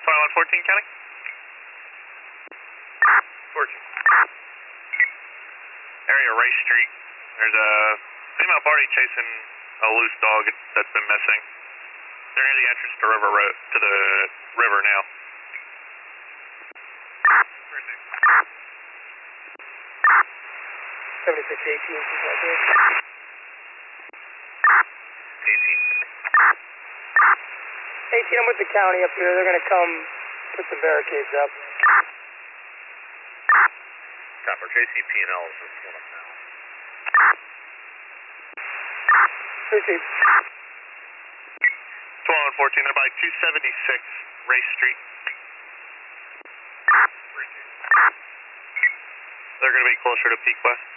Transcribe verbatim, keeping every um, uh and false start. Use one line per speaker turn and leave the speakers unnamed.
one fourteen County? fourteen. Area Rice Street. There's a female party chasing a loose dog that's been missing. They're near the entrance to River Road, to the river now.
seventy-six eighteen, right there.
eighteen.
eighteen, I'm with the county up here. They're going to come put some barricades up.
Copper, J C P and L is just one up now.
Received.
twelve and fourteen, they're by two seventy-six Race Street. They're going to be closer to Peak West.